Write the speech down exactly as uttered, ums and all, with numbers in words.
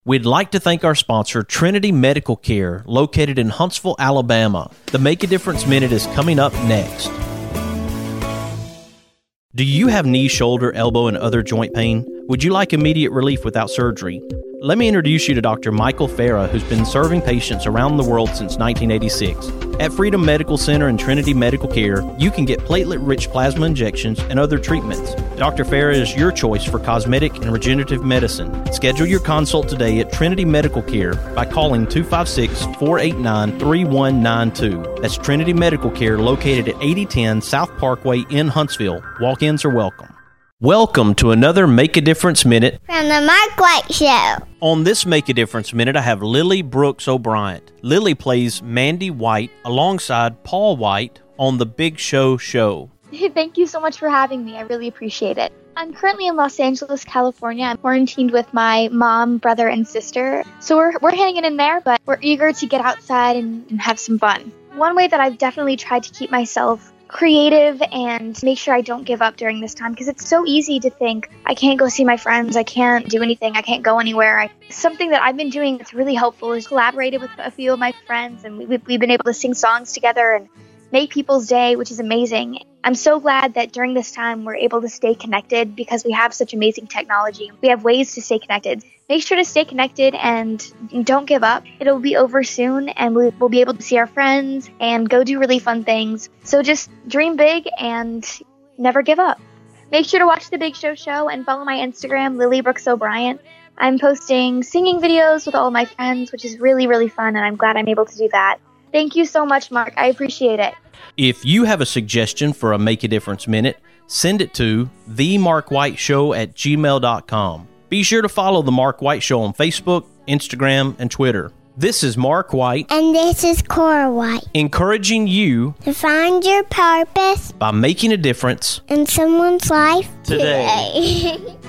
We'd like to thank our sponsor, Trinity Medical Care, located in Huntsville, Alabama. The Make a Difference Minute is coming up next. Do you have knee, shoulder, elbow, and other joint pain? Would you like immediate relief without surgery? Let me introduce you to Doctor Michael Farah, who's been serving patients around the world since nineteen eighty-six. At Freedom Medical Center and Trinity Medical Care, you can get platelet-rich plasma injections and other treatments. Doctor Farah is your choice for cosmetic and regenerative medicine. Schedule your consult today at Trinity Medical Care by calling two five six, four eight nine, three one nine two. That's Trinity Medical Care, located at eighty ten South Parkway in Huntsville. Walk-ins are welcome. Welcome to another Make a Difference Minute from the Mark White Show. On this Make a Difference Minute, I have Lily Brooks O'Brien. Lily plays Mandy White alongside Paul White on The Big Show Show. Thank you so much for having me. I really appreciate it. I'm currently in Los Angeles, California. I'm quarantined with my mom, brother, and sister. So we're we're hanging in there, but we're eager to get outside and, and have some fun. One way that I've definitely tried to keep myself creative and make sure I don't give up during this time, because it's so easy to think I can't go see my friends, I can't do anything, I can't go anywhere. I, something that I've been doing that's really helpful is collaborated with a few of my friends, and we, we've been able to sing songs together and make people's day, which is amazing. I'm so glad that during this time we're able to stay connected because we have such amazing technology. We have ways to stay connected. Make sure to stay connected and don't give up. It'll be over soon and we'll be able to see our friends and go do really fun things. So just dream big and never give up. Make sure to watch The Big Show Show and follow my Instagram, Lily Brooks O'Brien. I'm posting singing videos with all of my friends, which is really, really fun, and I'm glad I'm able to do that. Thank you so much, Mark. I appreciate it. If you have a suggestion for a Make a Difference Minute, send it to the mark white show at gmail dot com. Be sure to follow The Mark White Show on Facebook, Instagram, and Twitter. This is Mark White. And this is Cora White. Encouraging you to find your purpose by making a difference in someone's life today. today.